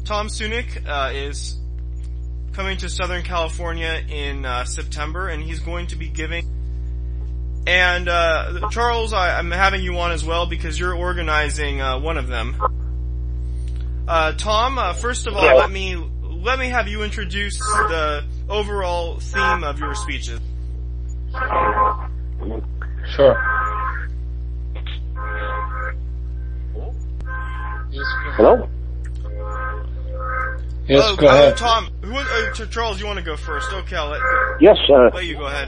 Tom Sunik is coming to Southern California in September, and he's going to be giving. And Charles, I'm having you on as well because you're organizing one of them. Tom, first of all, let me have you introduce the overall theme of your speeches. Sure. Hello? Yes, go ahead. Tom, Charles, you want to go first? Okay, I'll let you go ahead.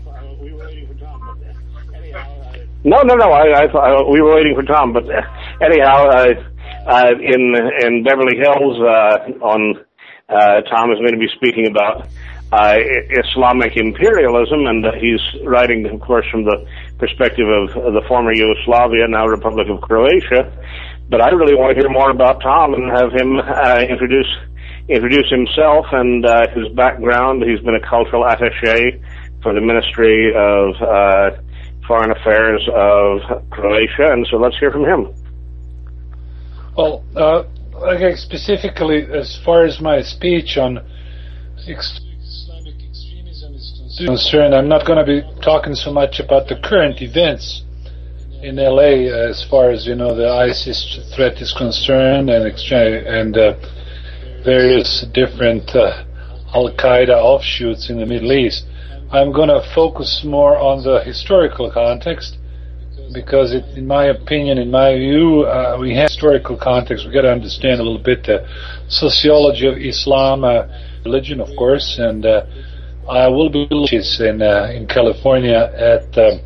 No. We were waiting for Tom, but anyhow, in Beverly Hills, Tom is going to be speaking about Islamic imperialism, and he's writing, of course, from the perspective of the former Yugoslavia, now Republic of Croatia. But I really want to hear more about Tom and have him introduce himself and his background. He's been a cultural attaché for the Ministry of Foreign Affairs of Croatia, and so let's hear from him. Well, okay, specifically as far as my speech on Islamic extremism is concerned, I'm not going to be talking so much about the current events in LA as far as, the ISIS threat is concerned and various different Al-Qaeda offshoots in the Middle East. I'm going to focus more on the historical context because in my opinion, in my view, we have historical context. We've got to understand a little bit the sociology of Islam, religion, of course, and I will be in California at the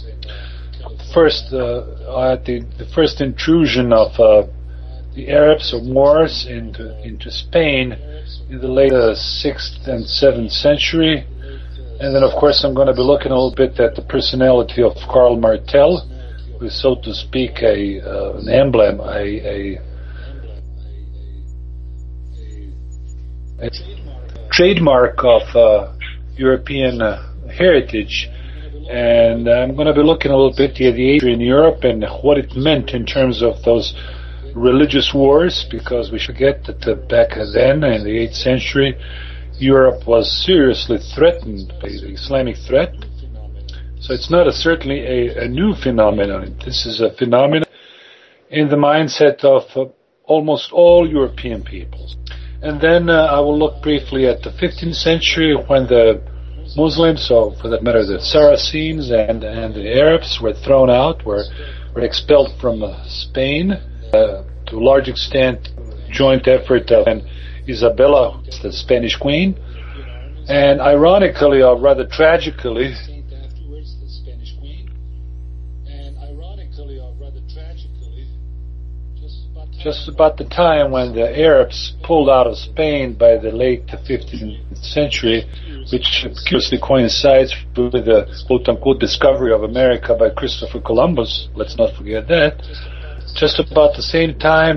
first intrusion of the Arabs or Moors into Spain in the late 6th and 7th century. And then, of course, I'm going to be looking a little bit at the personality of Karl Martell, who is, so to speak, an emblem, a trademark of European heritage. And I'm going to be looking a little bit at the age in Europe and what it meant in terms of those religious wars, because we forget that back then, in the 8th century, Europe was seriously threatened by the Islamic threat. So it's not certainly a new phenomenon. This is a phenomenon in the mindset of almost all European peoples. And then I will look briefly at the 15th century when the Muslims, or for that matter the Saracens and the Arabs were thrown out, were expelled from Spain, to a large extent joint effort of Isabella, the Spanish queen, and ironically, or rather tragically, just about the time when the Arabs pulled out of Spain by the late 15th century, which curiously coincides with the quote-unquote discovery of America by Christopher Columbus. Let's not forget that. Just about the same time,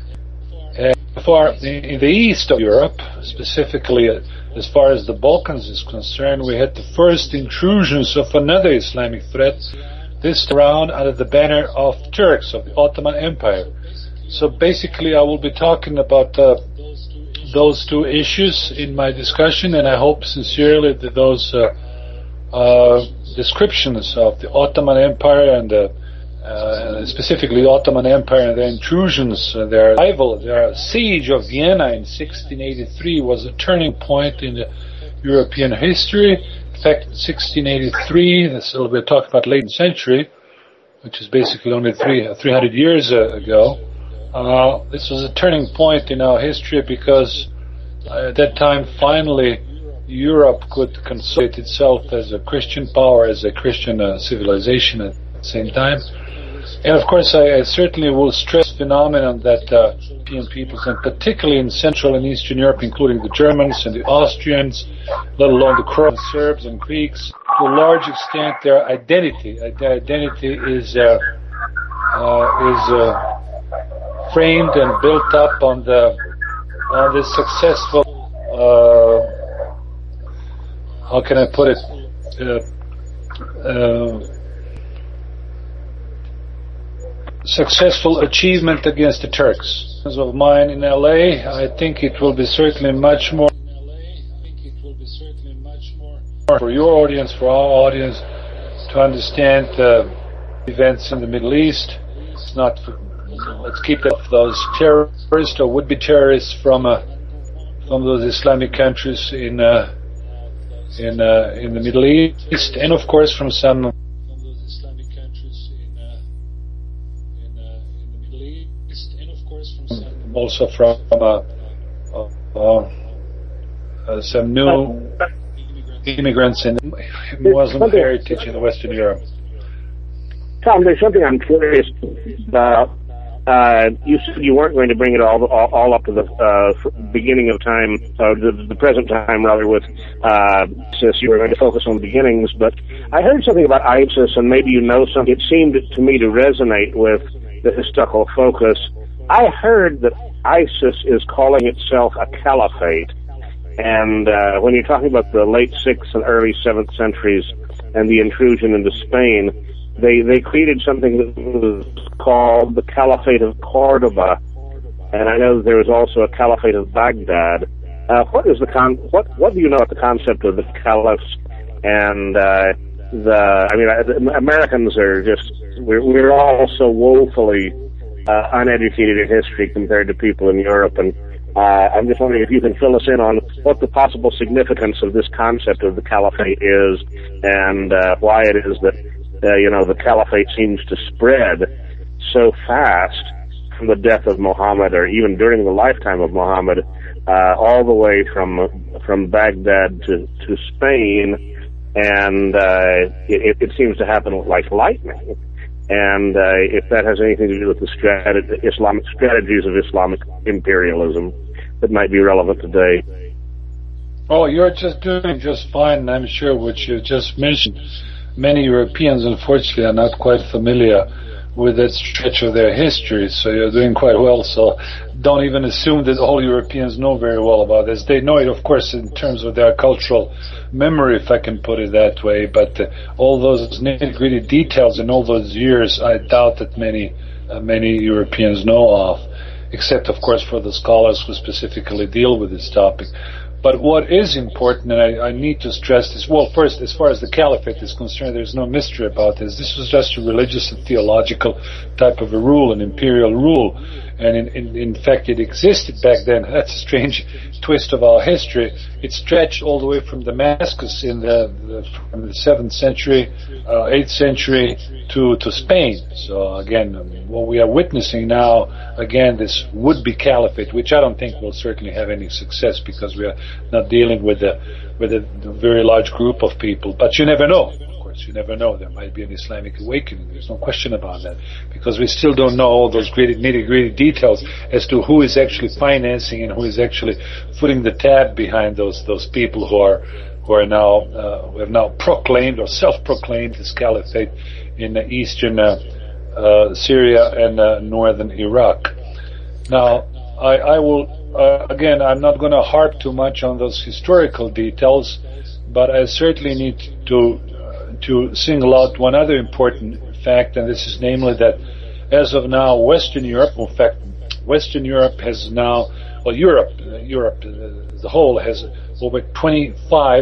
in the east of Europe, specifically as far as the Balkans is concerned, we had the first intrusions of another Islamic threat, this round under the banner of Turks, of the Ottoman Empire. So basically I will be talking about those two issues in my discussion, and I hope sincerely that those descriptions of the Ottoman Empire and specifically the Ottoman Empire and their intrusions, their arrival, their siege of Vienna in 1683 was a turning point in the European history. In fact, in 1683, we're talking about late century, which is basically only 300 years ago. This was a turning point in our history because at that time, finally, Europe could consolidate itself as a Christian power, as a Christian civilization at the same time. And of course, I certainly will stress the phenomenon that European peoples, and particularly in Central and Eastern Europe, including the Germans and the Austrians, let alone the Croats, Serbs and Greeks, to a large extent, their identity is framed and built up on this successful, how can I put it, successful achievement against the Turks. of mine in LA, I think it will be certainly much more for your audience, for our audience, to understand events in the Middle East. It's not for, let's keep those terrorists or would-be terrorists from those Islamic countries in the Middle East, and of course from some also from some new immigrants in Muslim heritage in Western Europe. Tom, there's something I'm curious about. You said you weren't going to bring it all up to the beginning of time, the present time rather, with ISIS. You were going to focus on the beginnings, but I heard something about ISIS, and maybe you know something. It seemed to me to resonate with the historical focus. I heard that ISIS is calling itself a caliphate, and when you're talking about the late 6th and early 7th centuries and the intrusion into Spain, they created something that was called the Caliphate of Cordoba, and I know there was also a Caliphate of Baghdad. What do you know about the concept of the caliphs? And Americans are just we're all so woefully uneducated in history compared to people in Europe, and I'm just wondering if you can fill us in on what the possible significance of this concept of the caliphate is, and why it is that the caliphate seems to spread so fast from the death of Muhammad, or even during the lifetime of Muhammad, all the way from Baghdad to Spain, and it seems to happen like lightning. And if that has anything to do with the Islamic strategies of Islamic imperialism that might be relevant today. Oh, you're just doing just fine, I'm sure, what you just mentioned. Many Europeans, unfortunately, are not quite familiar with that stretch of their history, so you're doing quite well. So don't even assume that all Europeans know very well about this. They know it, of course, in terms of their cultural memory, if I can put it that way, but all those nitty-gritty details in all those years, I doubt that many Europeans know of, except, of course, for the scholars who specifically deal with this topic. But what is important, and I need to stress this, well, first, as far as the caliphate is concerned, there's no mystery about this. This was just a religious and theological type of a rule, an imperial rule. And in fact, it existed back then. That's a strange twist of our history. It stretched all the way from Damascus from the 7th century, 8th century to Spain. So again, what we are witnessing now, again, this would-be caliphate, which I don't think will certainly have any success because we are not dealing with a very large group of people. But you never know. You never know. There might be an Islamic awakening. There's no question about that, because we still don't know all those nitty-gritty details as to who is actually financing and who is actually footing the tab behind those people who have now proclaimed or self-proclaimed this caliphate in eastern Syria and northern Iraq. Now, I will again. I'm not going to harp too much on those historical details, but I certainly need to single out one other important fact, and this is namely that as of now, Western Europe has now, well, Europe as a whole has over 25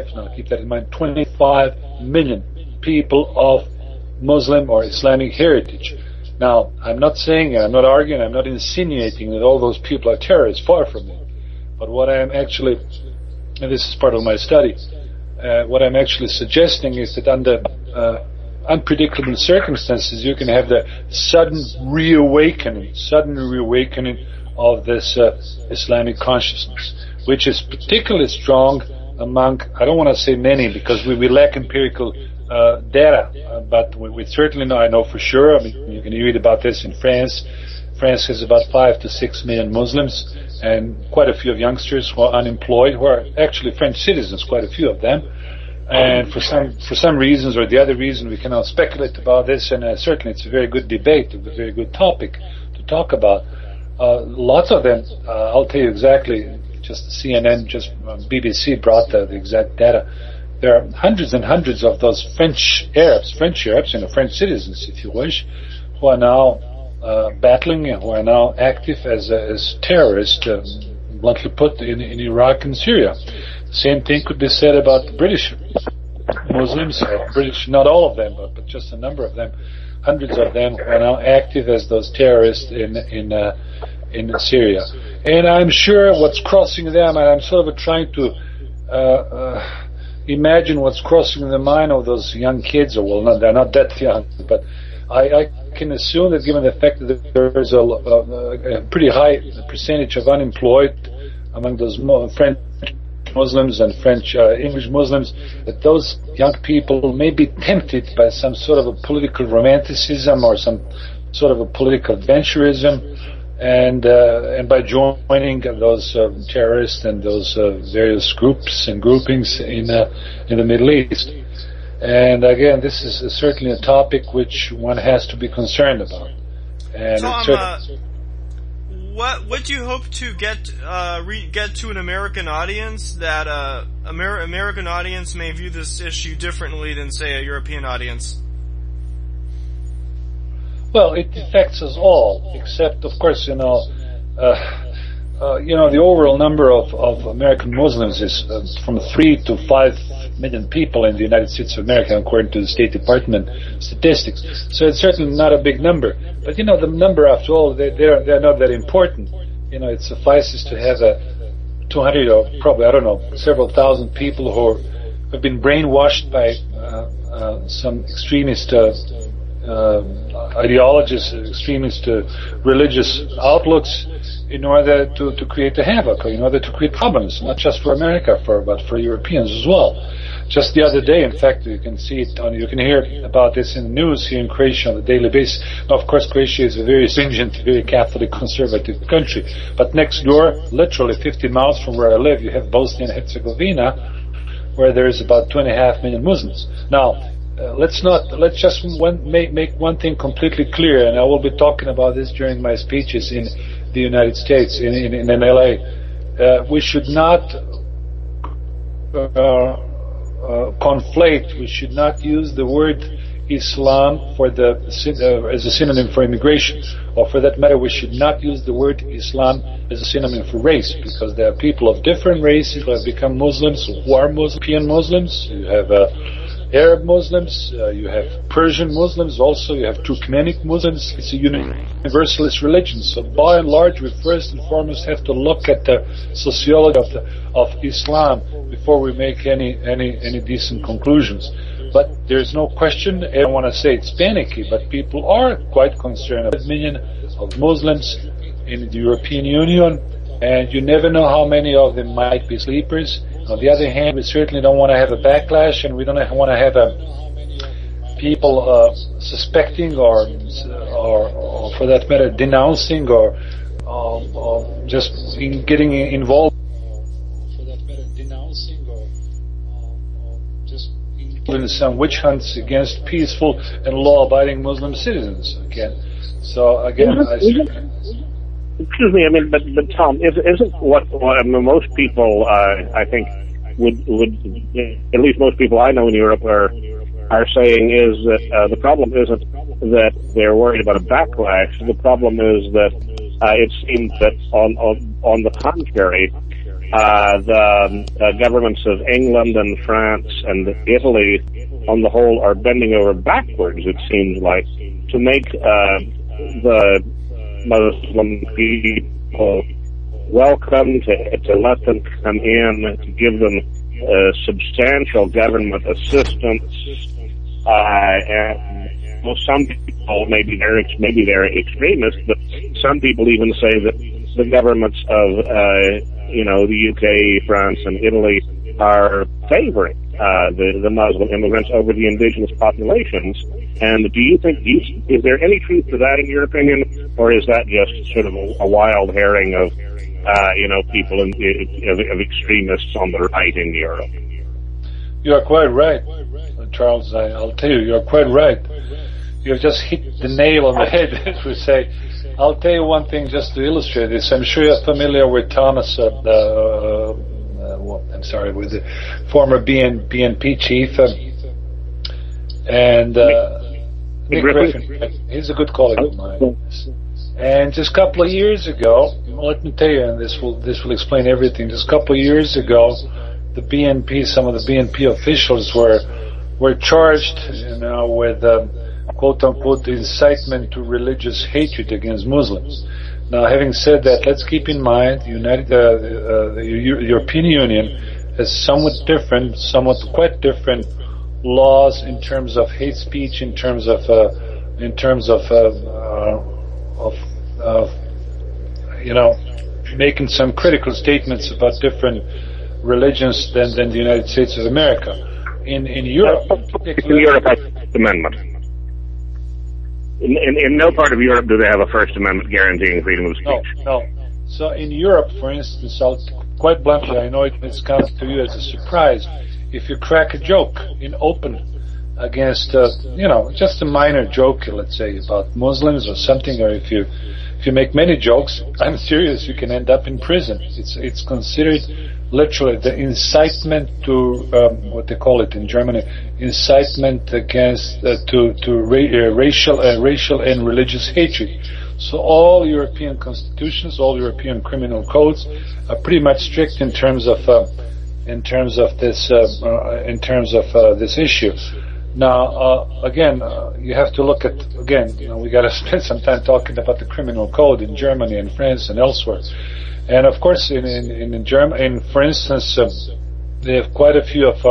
million people of Muslim or Islamic heritage. Now, I'm not saying, I'm not arguing, I'm not insinuating that all those people are terrorists, far from it. But what I am actually, and this is part of my study, what I'm actually suggesting is that under unpredictable circumstances, you can have the sudden reawakening of this Islamic consciousness, which is particularly strong among, I don't want to say many, because we lack empirical data, but we certainly know, I know for sure, I mean, you can read about this in France. France has about 5 to 6 million Muslims, and quite a few of youngsters who are unemployed, who are actually French citizens, quite a few of them. And for some reasons or the other reason, we cannot speculate about this, and certainly it's a very good debate, a very good topic to talk about. Lots of them, I'll tell you exactly, just CNN, just BBC brought the exact data. There are hundreds and hundreds of those French Arabs, French citizens, if you wish, who are now battling, who are now active as terrorists, bluntly put, in Iraq and Syria. The same thing could be said about the British Muslims, British, not all of them, but just a number of them, hundreds of them, who are now active as those terrorists in Syria. And I'm sure what's crossing them, and I'm sort of trying to imagine what's crossing the mind of those young kids, or well, they're not that young, but I can assume that given the fact that there's a pretty high percentage of unemployed among those French Muslims and French English Muslims, that those young people may be tempted by some sort of a political romanticism or some sort of a political adventurism, and by joining those terrorists and those various groups and groupings in the Middle East. And again, this is certainly a topic which one has to be concerned about. And Tom, what do you hope to get to an American audience that American audience may view this issue differently than, say, a European audience? Well, it affects us all, except, of course, the overall number of American Muslims is from 3 to 5 million people in the United States of America, according to the State Department statistics. So it's certainly not a big number. But, the number, after all, they're not that important. It suffices to have 200 or probably, several thousand people who have been brainwashed by some extremist ideologies, extremist religious outlooks, in order to create a havoc, or in order to create problems, not just for America, but for Europeans as well. Just the other day, in fact, you can see it you can hear about this in the news here in Croatia on a daily basis. Now, of course, Croatia is a very stringent, very Catholic, conservative country, but next door, literally 50 miles from where I live, you have Bosnia and Herzegovina, where there is about 2.5 million Muslims. Now, let's just make one thing completely clear, and I will be talking about this during my speeches in the United States, in LA. We should not conflate. We should not use the word Islam as a synonym for immigration, or for that matter, we should not use the word Islam as a synonym for race, because there are people of different races who have become Muslims, who are European Muslims. You have Arab Muslims, you have Persian Muslims, also you have Turkmenic Muslims. It's a universalist religion. So by and large, we first and foremost have to look at the sociology of Islam before we make any decent conclusions. But there's no question, I don't want to say it's panicky, but people are quite concerned about 1 million of Muslims in the European Union, and you never know how many of them might be sleepers. On the other hand, we certainly don't want to have a backlash, and we don't want to have people suspecting or for that matter denouncing or just getting involved in some witch hunts against peaceful and law-abiding Muslim citizens. So again, excuse me, but Tom, isn't what most people, I think, would at least most people I know in Europe are saying is that the problem isn't that they're worried about a backlash. The problem is that it seems that on the contrary, the governments of England and France and Italy, on the whole, are bending over backwards, it seems like, to make the Muslim people welcome, to let them come in, to give them substantial government assistance, and some people, maybe they're extremists, but some people even say that the governments of the UK, France, and Italy are favoring the Muslim immigrants over the indigenous populations. And do you think, is there any truth to that in your opinion, or is that just sort of a wild herring of people of extremists on the right in Europe? You are quite right, Charles. I'll tell you, you're quite right. You've just hit the nail on the head, as we say. I'll tell you one thing just to illustrate this. I'm sure you're familiar with Thomas, with the former BNP chief, and Nick Griffin. He's a good colleague of mine. And just a couple of years ago, let me tell you, and this will explain everything. Just a couple of years ago, some of the BNP officials were charged, with quote unquote incitement to religious hatred against Muslims. Now, having said that, let's keep in mind the European Union has quite different laws in terms of hate speech, in terms of making some critical statements about different religions than the United States of America. In Europe, Europe has a First Amendment. In no part of Europe do they have a First Amendment guaranteeing freedom of speech. No. So in Europe, for instance, quite bluntly, I know it may come to you as a surprise, if you crack a joke in open against, just a minor joke, let's say, about Muslims or something, or if you make many jokes, I'm serious, you can end up in prison. It's considered literally the incitement to, what they call it in Germany, incitement against, racial and religious hatred. So all European constitutions, all European criminal codes are pretty much strict in terms of this issue. Now, you have to look at, we got to spend some time talking about the criminal code in Germany and France and elsewhere. And of course, in Germany, for instance, they have quite a few of,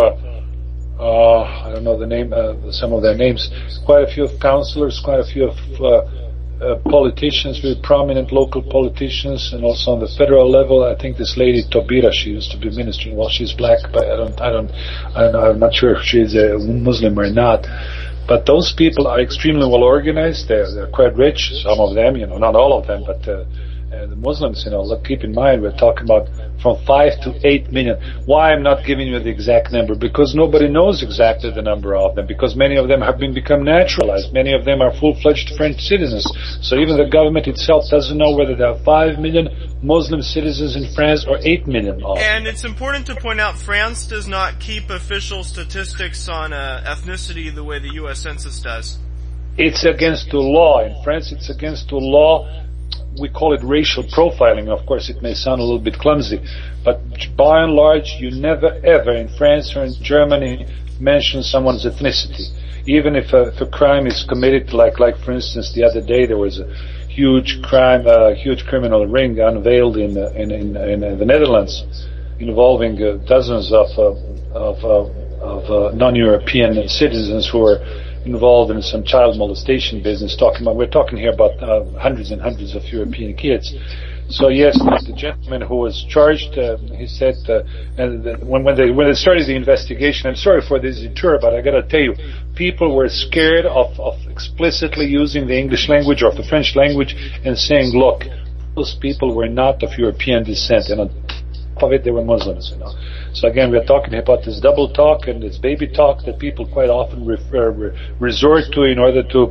I don't know the name, some of their names, quite a few of councillors, quite a few of politicians, very prominent local politicians, and also on the federal level. I think this lady Taubira, she used to be minister. Well, she's black, but I don't know. I'm not sure if she's a Muslim or not. But those people are extremely well organized. They're quite rich. Some of them, not all of them, but the Muslims, keep in mind we're talking about from 5 to 8 million. Why I'm not giving you the exact number? Because nobody knows exactly the number of them, because many of them have become naturalized. Many of them are full-fledged French citizens. So even the government itself doesn't know whether there are 5 million Muslim citizens in France or 8 million. And it's important to point out France does not keep official statistics on ethnicity the way the U.S. Census does. It's against the law. In France, it's against the law. We call it racial profiling. Of course, it may sound a little bit clumsy, but by and large, you never ever in France or in Germany mention someone's ethnicity. Even if a crime is committed, like for instance, the other day there was a huge criminal ring unveiled in the Netherlands, involving dozens of non-European citizens who were involved in some child molestation business. We're talking here about hundreds and hundreds of European kids. So yes, the gentleman who was charged, he said, when they started the investigation, I'm sorry for this detour, but I got to tell you, people were scared of explicitly using the English language or the French language and saying, look, those people were not of European descent, and on top of it, they were Muslims. So again, we're talking about this double talk and this baby talk that people quite often resort to in order to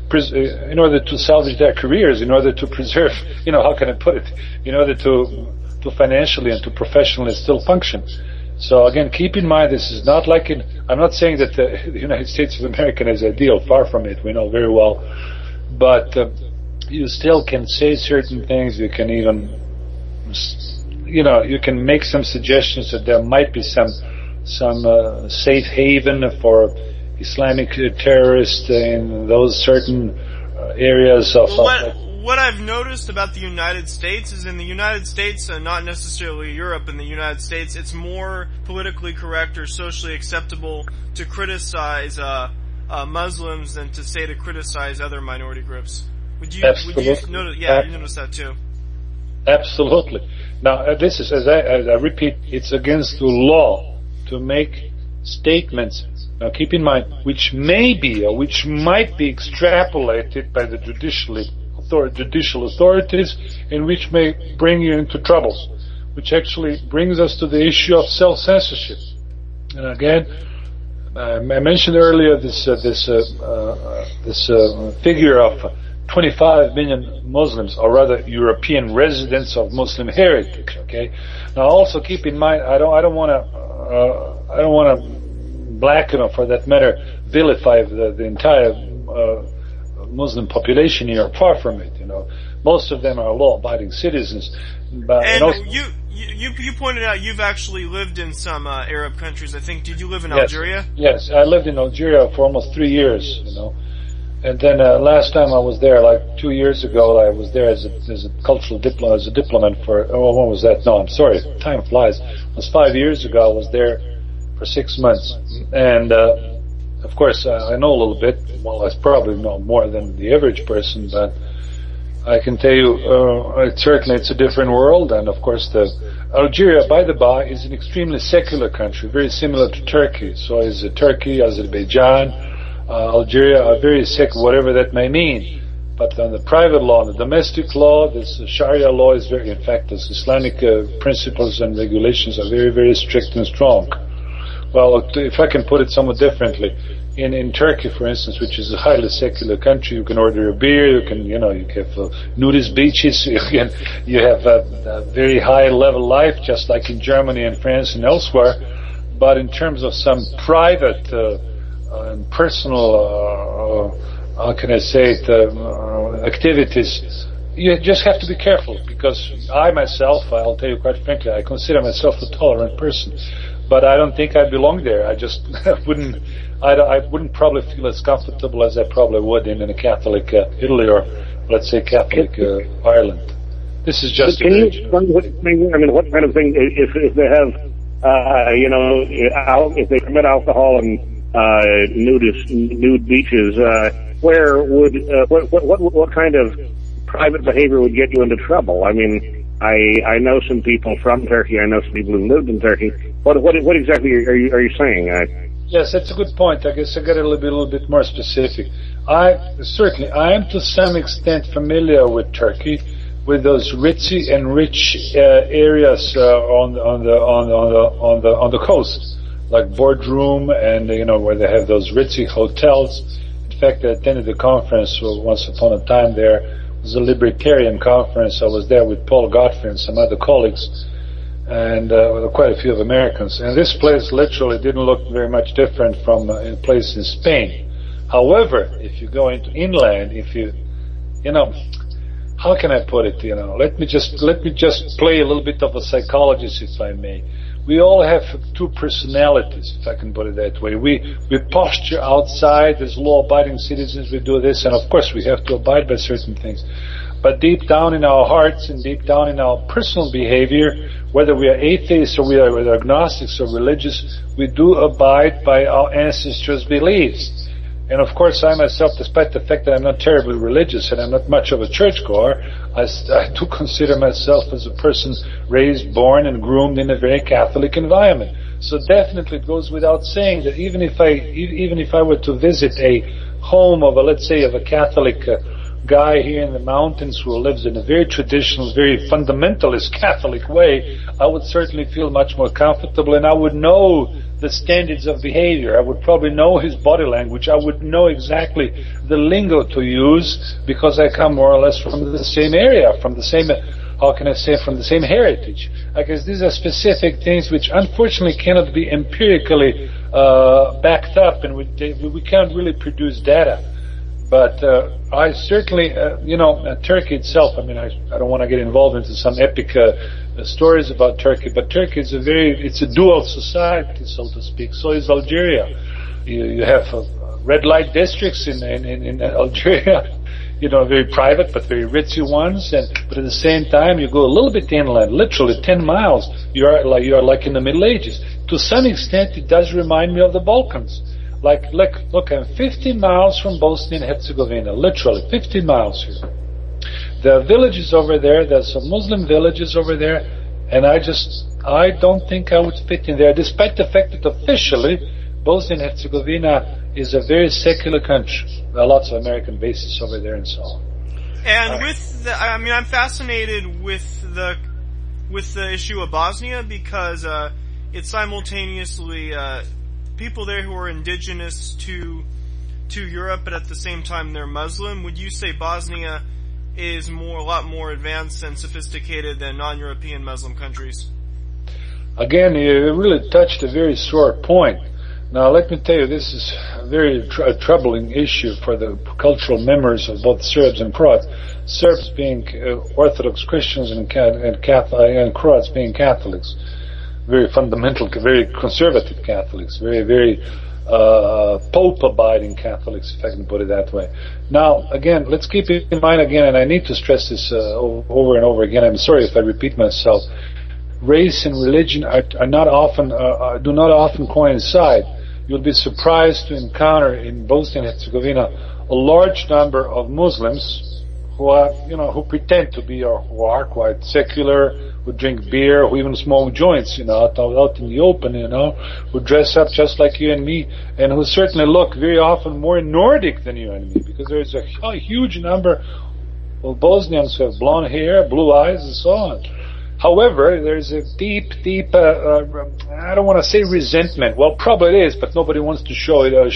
salvage their careers, in order to preserve, how can I put it, in order to financially and to professionally still function. So again, keep in mind, this is not like I'm not saying that the United States of America is ideal, far from it, we know very well, but you still can say certain things, you can even, you can make some suggestions that there might be some safe haven for Islamic terrorists in those certain areas of. What I've noticed about the United States is in the United States, and not necessarily Europe, in the United States, it's more politically correct or socially acceptable to criticize Muslims than to criticize other minority groups. Would you notice? Yeah, you notice that too. Absolutely. Now, this is, as I repeat, it's against the law to make statements. Now, keep in mind, which may be or which might be extrapolated by the judicial authorities, and which may bring you into troubles. Which actually brings us to the issue of self-censorship. And again, I mentioned earlier this figure of 25 million Muslims, or rather European residents of Muslim heritage. Okay. Now, also keep in mind, I don't want to blacken or, for that matter, vilify the entire Muslim population here. Far from it, Most of them are law-abiding citizens. But, and also, you pointed out you've actually lived in some Arab countries. I think, did you live in Algeria? Yes, I lived in Algeria for almost 3 years, And then last time I was there, like 2 years ago, I was there as a cultural diplomat, as a diplomat for, when was that? No, I'm sorry, time flies. It was 5 years ago. I was there for 6 months. And, of course, I know a little bit. Well, I probably know more than the average person, but I can tell you, it's a different world. And of course, Algeria, by the by, is an extremely secular country, very similar to Turkey. So is Turkey, Azerbaijan, Algeria are very secular, whatever that may mean. But on the private law, on the domestic law, this Sharia law is very, in fact, this Islamic principles and regulations are very, very strict and strong. Well, if I can put it somewhat differently, in Turkey, for instance, which is a highly secular country, you can order a beer, you have nudist beaches, you have a very high level life, just like in Germany and France and elsewhere. But in terms of some private and personal, how can I say it, activities, you just have to be careful, because I myself, I'll tell you quite frankly, I consider myself a tolerant person. But I don't think I belong there. I just wouldn't probably feel as comfortable as I probably would in a Catholic Italy, or let's say Catholic Ireland. This is just. Can you explain what kind of thing if they have, if they permit alcohol and nude beaches, where would what kind of private behavior would get you into trouble? I mean, I know some people from Turkey. I know some people who lived in Turkey. What exactly are you saying? Yes, that's a good point. I guess I got a little bit more specific. I am to some extent familiar with Turkey, with those ritzy and rich areas on the coast, like Boardroom, and where they have those ritzy hotels. In fact, I attended a conference once upon a time there. It was a libertarian conference. I was there with Paul Godfrey and some other colleagues, and quite a few of Americans. And this place literally didn't look very much different from a place in Spain. However, if you go into inland, how can I put it? Let me just play a little bit of a psychologist, if I may. We all have two personalities, if I can put it that way. We posture outside as law-abiding citizens. We do this, and of course we have to abide by certain things. But deep down in our hearts and deep down in our personal behavior, whether we are atheists or we are agnostics or religious, we do abide by our ancestors' beliefs. And of course, I myself, despite the fact that I'm not terribly religious and I'm not much of a churchgoer, I do consider myself as a person raised, born, and groomed in a very Catholic environment. So definitely it goes without saying that even if I were to visit a home of a Catholic guy here in the mountains who lives in a very traditional, very fundamentalist Catholic way, I would certainly feel much more comfortable, and I would know the standards of behavior. I would probably know his body language. I would know exactly the lingo to use, because I come more or less from the same area, from the same, from the same heritage. I guess these are specific things which unfortunately cannot be empirically backed up, and we can't really produce data. But I certainly, Turkey itself, I don't want to get involved into some epic stories about Turkey, but Turkey is it's a dual society, so to speak. So is Algeria. You have red light districts in Algeria, very private but very ritzy ones, but at the same time you go a little bit inland, literally 10 miles, you are like in the Middle Ages. To some extent it does remind me of the Balkans. Look, I'm 50 miles from Bosnia and Herzegovina, literally 50 miles here. There are villages over there, there's some Muslim villages over there, and I don't think I would fit in there, despite the fact that officially Bosnia and Herzegovina is a very secular country. There are lots of American bases over there and so on. And I'm fascinated with the issue of Bosnia, because it's simultaneously people there who are indigenous to Europe, but at the same time they're Muslim. Would you say Bosnia is a lot more advanced and sophisticated than non-European Muslim countries? Again, you really touched a very sore point. Now, let me tell you, this is a very troubling issue for the cultural memories of both Serbs and Croats. Serbs being Orthodox Christians and Croats being Catholics. Very fundamental, very conservative Catholics. Very Pope-abiding Catholics, if I can put it that way. Now, again, let's keep it in mind again, and I need to stress this over and over again. I'm sorry if I repeat myself. Race and religion do not often coincide. You'll be surprised to encounter in Bosnia and Herzegovina a large number of Muslims who pretend to be or who are quite secular, who drink beer, who even smoke joints, out in the open, who dress up just like you and me, and who certainly look very often more Nordic than you and me, because there's a huge number of Bosnians who have blonde hair, blue eyes, and so on. However, there's a deep, I don't want to say resentment. Well, probably it is, but nobody wants to show it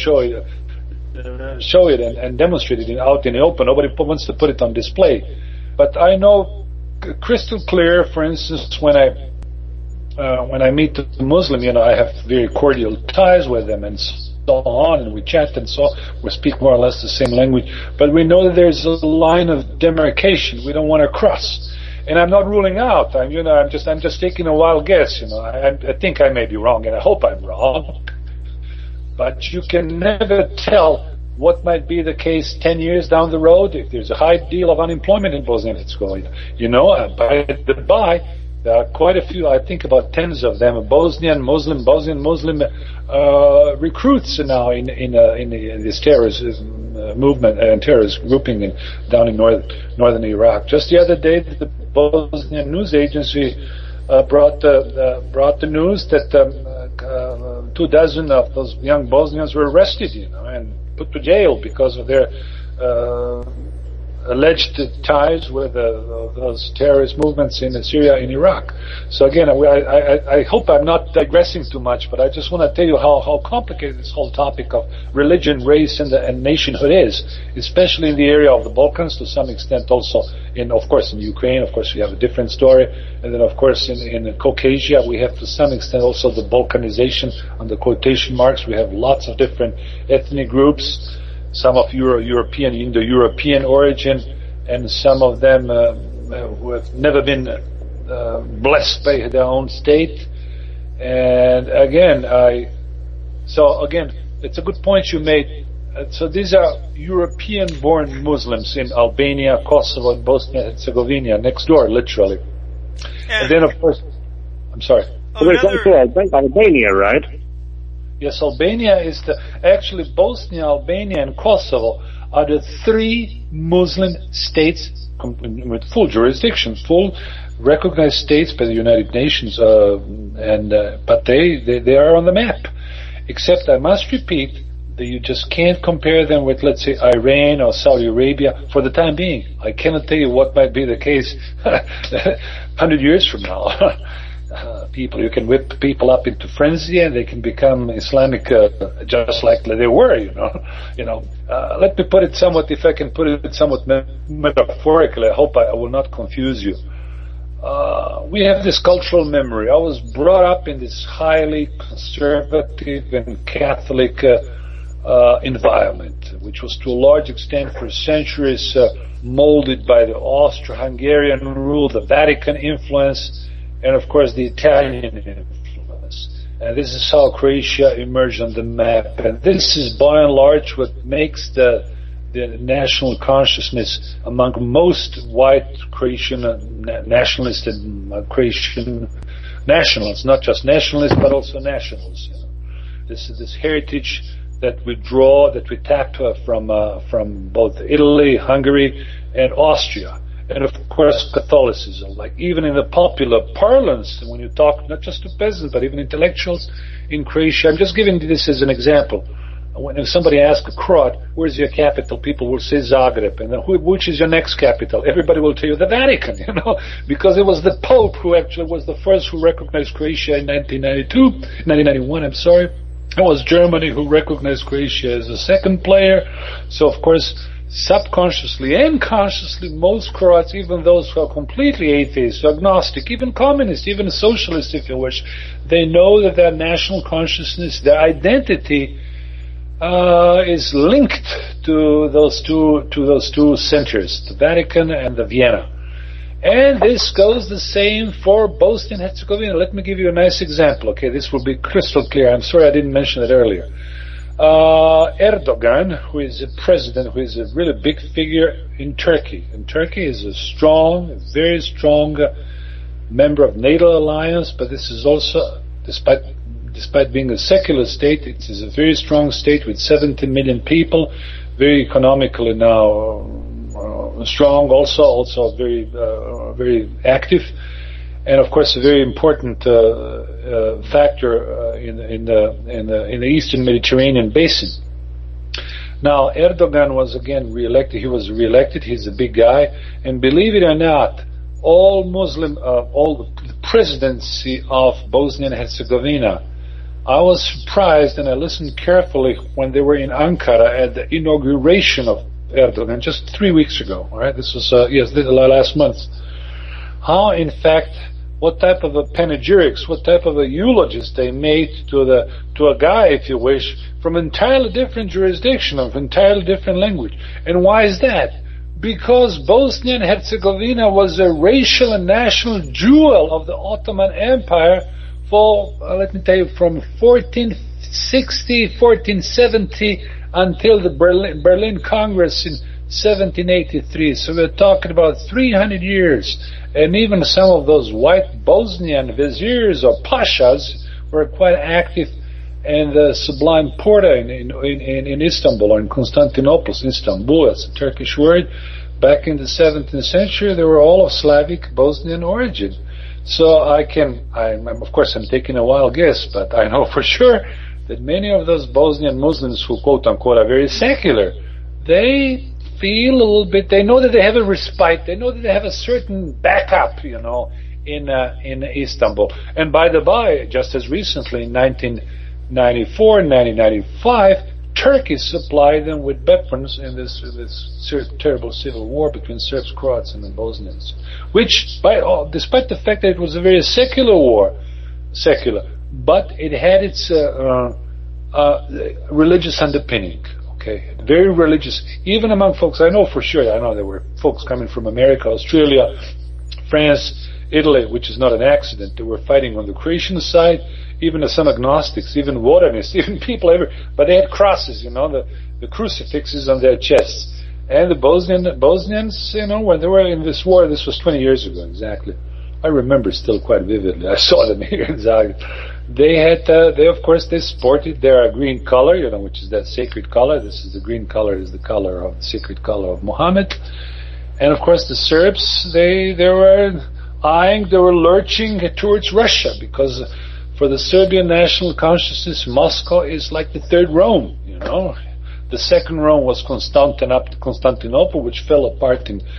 and demonstrate it out in the open. Nobody wants to put it on display. But I know crystal clear, for instance, when I meet a Muslim, I have very cordial ties with them and so on, and we chat and so on. We speak more or less the same language, but we know that there's a line of demarcation we don't want to cross. And I'm not ruling out. I'm just taking a wild guess. I think I may be wrong, and I hope I'm wrong. But you can never tell what might be the case 10 years down the road if there's a high deal of unemployment in Bosnia and Herzegovina. By the by, there are quite a few. I think about tens of them. Bosnian Muslim recruits now in this terrorist movement and terrorist grouping down in northern Iraq. Just the other day, the Bosnian news agency brought the news that 24 of those young Bosnians were arrested, and put to jail because of their alleged ties with those terrorist movements in Syria and Iraq. So again, I hope I'm not digressing too much, but I just want to tell you how complicated this whole topic of religion, race, and nationhood is, especially in the area of the Balkans, to some extent also of course in Ukraine. Of course we have a different story, and then of course in Caucasia we have to some extent also the Balkanization under quotation marks. We have lots of different ethnic groups, some of European, Indo-European origin, and some of them who have never been blessed by their own state. And again, it's a good point you made. So these are European-born Muslims in Albania, Kosovo, and Bosnia and Herzegovina, next door, literally. And then, of course, I'm sorry. Albania, right? Yes, Albania is actually Bosnia, Albania, and Kosovo are the three Muslim states with full jurisdiction, full recognized states by the United Nations, but they are on the map. Except, I must repeat, that you just can't compare them with, let's say, Iran or Saudi Arabia for the time being. I cannot tell you what might be the case 100 years from now. You can whip people up into frenzy, and they can become Islamic just like they were. Let me put it somewhat, if I can put it somewhat metaphorically. I hope I will not confuse you. We have this cultural memory. I was brought up in this highly conservative and Catholic environment, which was to a large extent for centuries molded by the Austro-Hungarian rule, the Vatican influence, and of course the Italian influence. And this is how Croatia emerged on the map. And this is by and large what makes the national consciousness among most white Croatian nationalists and Croatian nationals, not just nationalists but also nationals. This heritage that we tap from both Italy, Hungary, and Austria. And of course Catholicism, like even in the popular parlance, when you talk not just to peasants but even intellectuals in Croatia. I'm just giving this as an example. When somebody asks a Croat, where's your capital, people will say Zagreb, and then which is your next capital? Everybody will tell you the Vatican, because it was the Pope who actually was the first who recognized Croatia in 1991, I'm sorry. It was Germany who recognized Croatia as a second player. So of course subconsciously and consciously, most Croats, even those who are completely atheist, agnostic, even communist, even socialist if you wish, they know that their national consciousness, their identity is linked to those two centers, the Vatican and the Vienna. And this goes the same for Bosnia and Herzegovina. Let me give you a nice example. Okay, this will be crystal clear. I'm sorry I didn't mention it earlier. Erdogan, who is a president, who is a really big figure in Turkey. And Turkey is a very strong member of NATO alliance, but this is also, despite being a secular state, it is a very strong state with 70 million people, very economically now strong, also very active, and of course a very important factor in the Eastern Mediterranean basin. Now Erdogan was again re-elected. He was re-elected. He's a big guy, and believe it or not, all the presidency of Bosnia and Herzegovina, I was surprised, and I listened carefully when they were in Ankara at the inauguration of Erdogan just 3 weeks ago. All right, this was last month. How, in fact, what type of a panegyrics, what type of a eulogies they made to a guy, if you wish, from entirely different jurisdiction, of entirely different language. And why is that? Because Bosnia and Herzegovina was a racial and national jewel of the Ottoman Empire for, let me tell you, from 1460, 1470 until the Berlin Congress in 1783. So we're talking about 300 years. And even some of those white Bosnian viziers or pashas were quite active in the Sublime Porta in Istanbul, or in Constantinople. Istanbul, that's a Turkish word. Back in the 17th century, they were all of Slavic Bosnian origin. So of course I'm taking a wild guess, but I know for sure that many of those Bosnian Muslims who quote unquote are very secular, they feel a little bit, they know that they have a respite, they know that they have a certain backup, in Istanbul. And by the by, just as recently in 1994 and 1995, Turkey supplied them with weapons in this terrible civil war between Serbs, Croats, and the Bosnians, which, despite the fact that it was a very secular war, but it had its religious underpinning. Okay, very religious, even among folks. I know there were folks coming from America, Australia, France, Italy, which is not an accident. They were fighting on the Croatian side, even some agnostics, even Waranists, even people but they had crosses, the crucifixes on their chests. And the Bosnians, when they were in this war, this was 20 years ago exactly. I remember still quite vividly. I saw them here in Zagreb. They sported their green color, which is that sacred color. This is the green color, is the color of the sacred color of Muhammad. And of course the Serbs, they were lurching towards Russia, because for the Serbian national consciousness, Moscow is like the third Rome, The second Rome was Constantinople, which fell apart in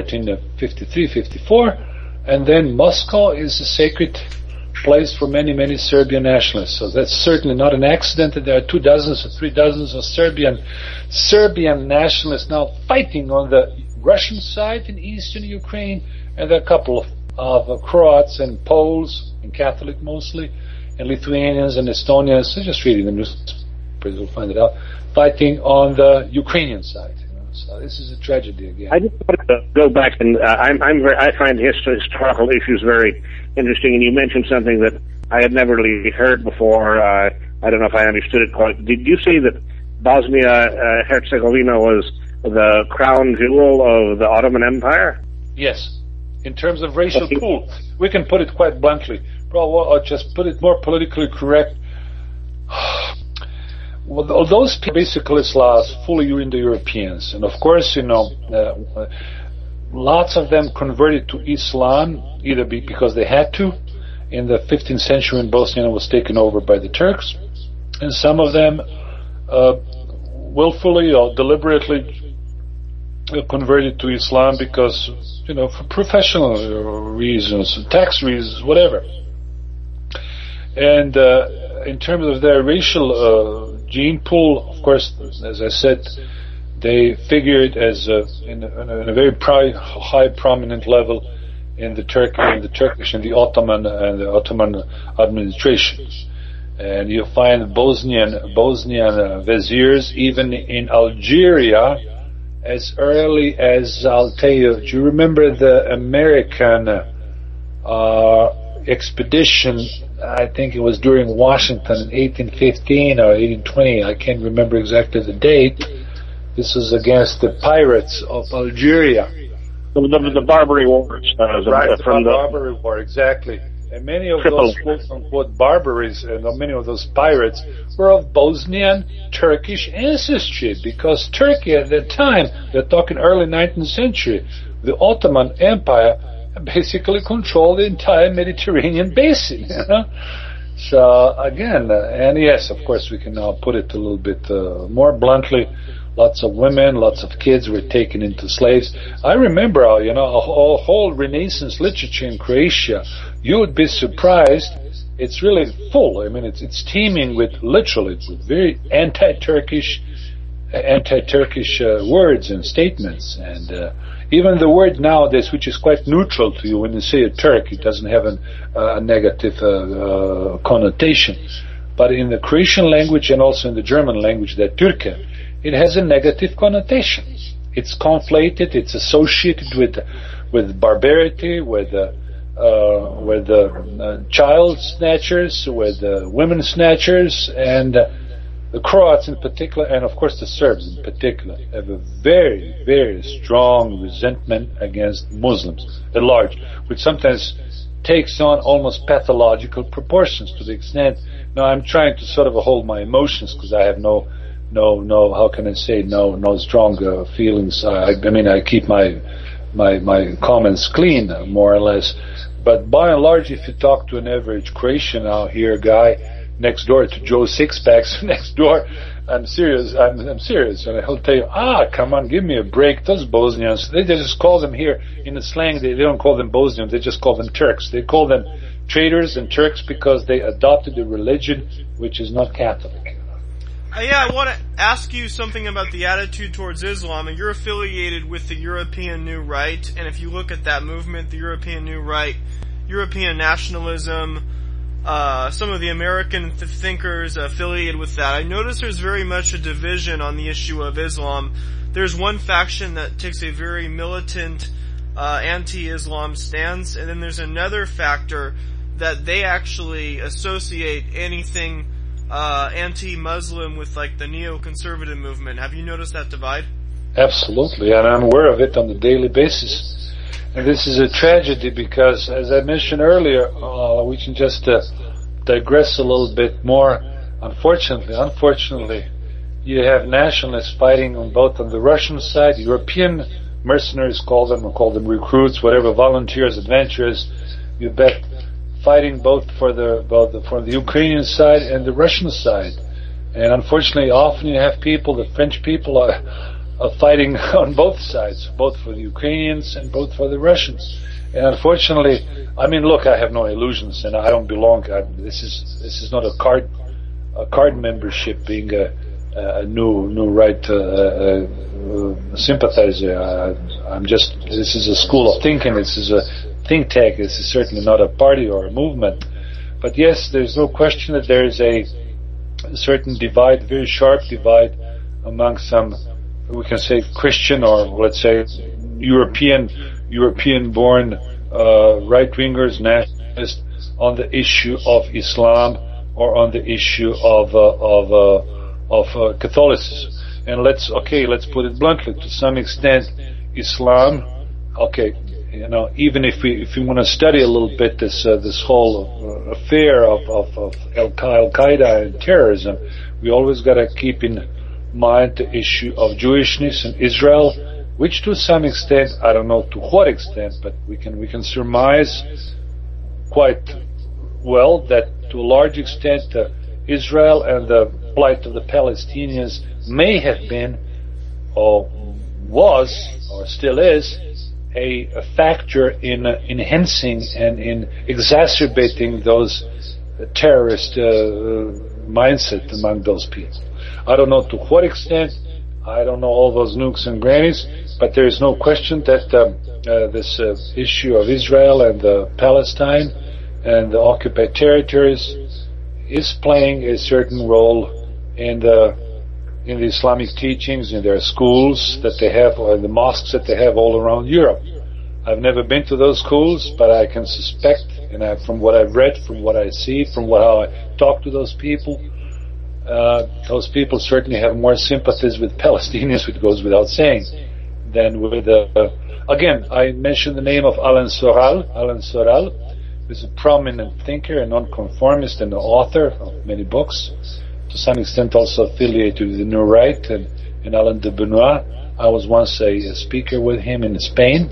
1453-54. And then Moscow is a sacred place for many, many Serbian nationalists. So that's certainly not an accident that there are 2 dozens or 3 dozens of Serbian nationalists now fighting on the Russian side in eastern Ukraine, and there are a couple of Croats and Poles, and Catholic mostly, and Lithuanians and Estonians. So just reading the newspapers, you'll find it out, fighting on the Ukrainian side. So this is a tragedy again. I just wanted to go back, and I find historical issues very interesting. And you mentioned something that I had never really heard before. I don't know if I understood it quite. Did you say that Bosnia Herzegovina was the crown jewel of the Ottoman Empire? Yes. In terms of racial pool, we can put it quite bluntly. I'll just put it more politically correct. Well, those basically Slavs, fully Indo-Europeans, and of course, lots of them converted to Islam, either because they had to. In the 15th century, when Bosnia was taken over by the Turks, and some of them willfully or deliberately converted to Islam because, for professional reasons, tax reasons, whatever. And in terms of their racial gene pool, of course, as I said, They figured as in a very high prominent level in the Turkish and the Ottoman administration. And you find Bosnian viziers even in Algeria as early as, I'll tell you, do you remember the American expedition? I think it was during Washington in 1815 or 1820, I can't remember exactly the date. This was against the pirates of Algeria. The Barbary Wars. Right, the Barbary War, exactly. And many of those quote-unquote barbaries and many of those pirates were of Bosnian Turkish ancestry, because Turkey at that time, they're talking early 19th century, the Ottoman Empire basically controlled the entire Mediterranean basin. You know? So again, and yes, of course, we can now put it a little bit more bluntly. Lots of women, lots of kids were taken into slaves. I remember, a whole Renaissance literature in Croatia. You would be surprised. It's really full. I mean, it's teeming with very anti-Turkish words and statements. And even the word nowadays, which is quite neutral to you, when you say a Turk, it doesn't have a negative connotation. But in the Croatian language and also in the German language, that Türke, it has a negative connotation. It's conflated. It's associated with barbarity, with child snatchers, with women snatchers, and the Croats in particular, and of course the Serbs in particular, have a very, very strong resentment against Muslims at large, which sometimes takes on almost pathological proportions to the extent. Now I'm trying to sort of hold my emotions because I have no, how can I say, no strong feelings. I mean, I keep my comments clean, more or less. But by and large, if you talk to an average Croatian out here, guy next door to Joe Sixpacks next door, I'm serious, and he'll tell you, come on, give me a break. Those Bosnians, they just call them here in the slang, they don't call them Bosnians, they just call them Turks. They call them traitors and Turks because they adopted a religion which is not Catholic. I want to ask you something about the attitude towards Islam. And you're affiliated with the European New Right, and if you look at that movement, the European New Right, European nationalism, some of the American thinkers affiliated with that, I notice there's very much a division on the issue of Islam. There's one faction that takes a very militant, anti-Islam stance, and then there's another factor that they actually associate anything anti-Muslim with like the neoconservative movement. Have you noticed that divide? Absolutely, and I'm aware of it on a daily basis. And this is a tragedy because, as I mentioned earlier, we can just digress a little bit more. Unfortunately, you have nationalists fighting on the Russian side, European mercenaries call them recruits, whatever, volunteers, adventurers, you bet, fighting both for the Ukrainian side and the Russian side. And unfortunately, often you have the French people are fighting on both sides, both for the Ukrainians and both for the Russians. And unfortunately, I mean, look, I have no illusions, and I don't belong. This is not a card membership, being a new right sympathizer. This is a school of thinking. This is a think tank. This is certainly not a party or a movement. But yes, there's no question that there is a certain divide, very sharp divide, among some, we can say, Christian or let's say European-born right-wingers, nationalists, on the issue of Islam or on the issue of Catholicism. And let's put it bluntly, to some extent, Islam, even if we want to study a little bit this whole affair of Al-Qaeda and terrorism, we always got to keep in mind the issue of Jewishness and Israel, which to some extent, I don't know to what extent, but we can surmise quite well that to a large extent Israel and the plight of the Palestinians may have been, or was, or still is, a factor in enhancing and in exacerbating those terrorist mindset among those people. I don't know to what extent. I don't know all those nooks and crannies, but there is no question that this issue of Israel and Palestine and the occupied territories is playing a certain role in the Islamic teachings, in their schools that they have, or the mosques that they have all around Europe. I've never been to those schools, but I can suspect, and from what I've read, from what I see, from how I talk to those people certainly have more sympathies with Palestinians, which goes without saying, than with again, I mentioned the name of Alan Soral, who's a prominent thinker, a nonconformist, and an author of many books, to some extent also affiliated with the New Right, and Alain de Benoit. I was once a speaker with him in Spain.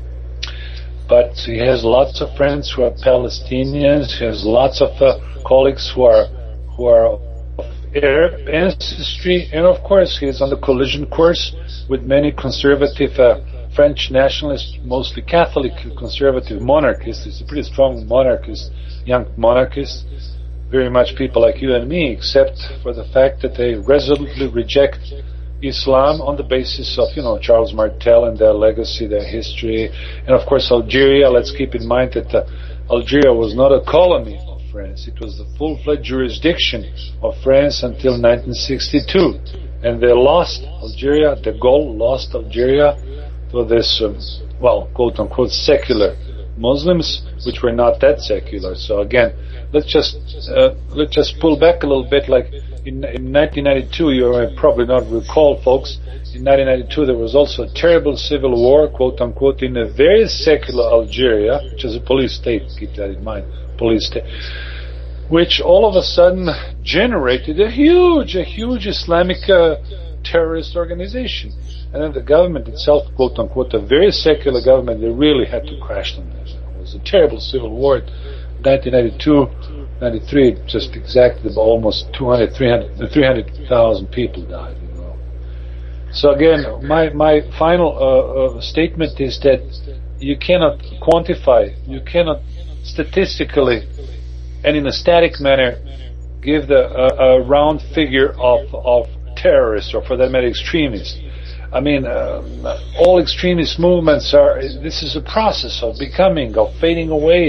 But he has lots of friends who are Palestinians. He has lots of colleagues who are of Arab ancestry, and of course he is on the collision course with many conservative French nationalists, mostly Catholic conservative monarchists. He's a pretty strong monarchist, young monarchist, very much people like you and me, except for the fact that they resolutely reject Islam on the basis of, Charles Martel and their legacy, their history. And of course Algeria, let's keep in mind that Algeria was not a colony of France. It was the full-fledged jurisdiction of France until 1962. And they lost Algeria, de Gaulle lost Algeria to this, quote-unquote secular Muslims, which were not that secular. So again, let's just pull back a little bit. Like in 1992, you probably not recall, folks. In 1992, there was also a terrible civil war, quote unquote, in a very secular Algeria, which is a police state. Keep that in mind, police state, which all of a sudden generated a huge Islamic terrorist organization. And then the government itself, quote unquote, a very secular government, they really had to crash them. It was a terrible civil war. 1992, 93, just exactly almost 300,000 people died. So again, my final statement is that you cannot quantify, you cannot statistically and in a static manner give a round figure of terrorists, or for that matter extremists. I mean, all extremist movements this is a process of becoming, of fading away,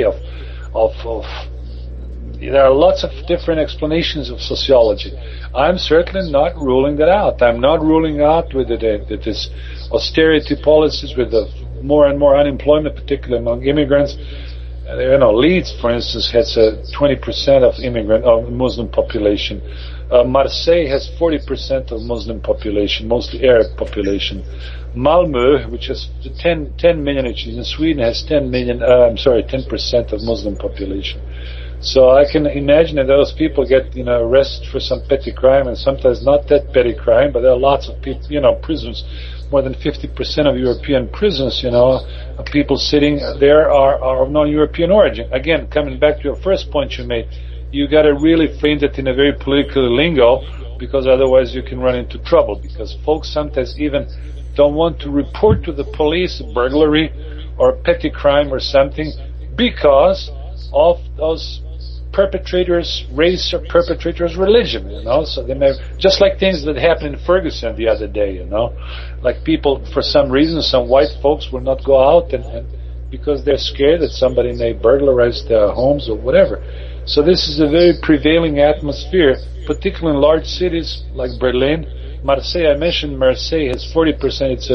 there are lots of different explanations of sociology. I'm certainly not ruling that out. I'm not ruling out with this austerity policies, with the more and more unemployment, particularly among immigrants. Leeds, for instance, has 20% of Muslim population. Marseille has 40% of Muslim population, mostly Arab population. Malmö, which has 10 million, in Sweden has 10% of Muslim population. So I can imagine that those people get, arrested for some petty crime, and sometimes not that petty crime, but there are lots of people, prisons. More than 50% of European prisons, people sitting there are of non-European origin. Again, coming back to your first point you made, you got to really frame that in a very political lingo, because otherwise you can run into trouble, because folks sometimes even don't want to report to the police a burglary or a petty crime or something because of those perpetrators' race or perpetrators' religion, so they may, just like things that happened in Ferguson the other day, like people, for some reason, some white folks will not go out and because they're scared that somebody may burglarize their homes or whatever. So this is a very prevailing atmosphere, particularly in large cities like Berlin. Marseille, I mentioned Marseille has 40%, it's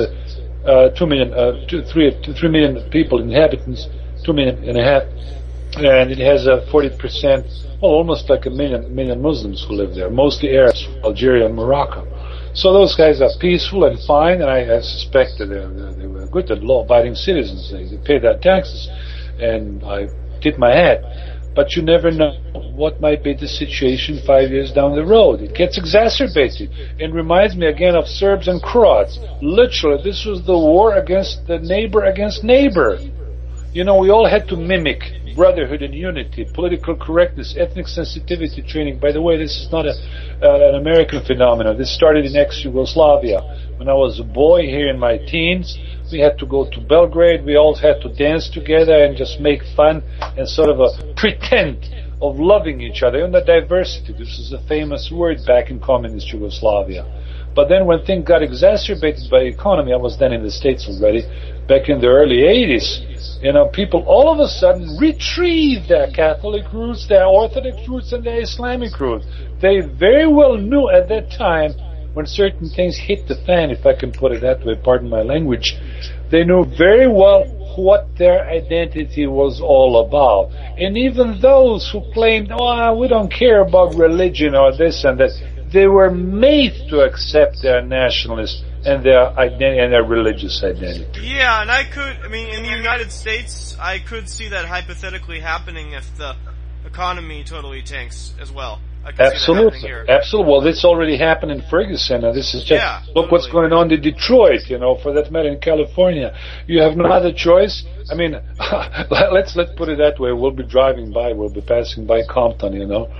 3 million people, inhabitants, 2.5 million, and it has 40%, almost like a million Muslims who live there, mostly Arabs, Algeria and Morocco. So those guys are peaceful and fine, and I suspect that they were good and law-abiding citizens. They pay their taxes, and I tip my hat. But you never know what might be the situation 5 years down the road. It gets exacerbated and reminds me again of Serbs and Croats. Literally, this was the war against the neighbor against neighbor. We all had to mimic brotherhood and unity, political correctness, ethnic sensitivity training. By the way, this is not an American phenomenon. This started in ex-Yugoslavia. When I was a boy here in my teens, we had to go to Belgrade. We all had to dance together and just make fun and sort of a pretend of loving each other. And the diversity, this is a famous word back in communist Yugoslavia. But then when things got exacerbated by the economy, I was then in the States already, back in the early 80s, people all of a sudden retrieved their Catholic roots, their Orthodox roots, and their Islamic roots. They very well knew at that time, when certain things hit the fan, if I can put it that way, pardon my language, they knew very well what their identity was all about. And even those who claimed, we don't care about religion or this and that, they were made to accept their nationalist and their identity and their religious identity. Yeah, and in the United States, I could see that hypothetically happening if the economy totally tanks as well. Absolutely. Well, this already happened in Ferguson. This is just, look what's going on in Detroit, for that matter in California. You have no other choice. Let's put it that way. We'll be driving by, we'll be passing by Compton,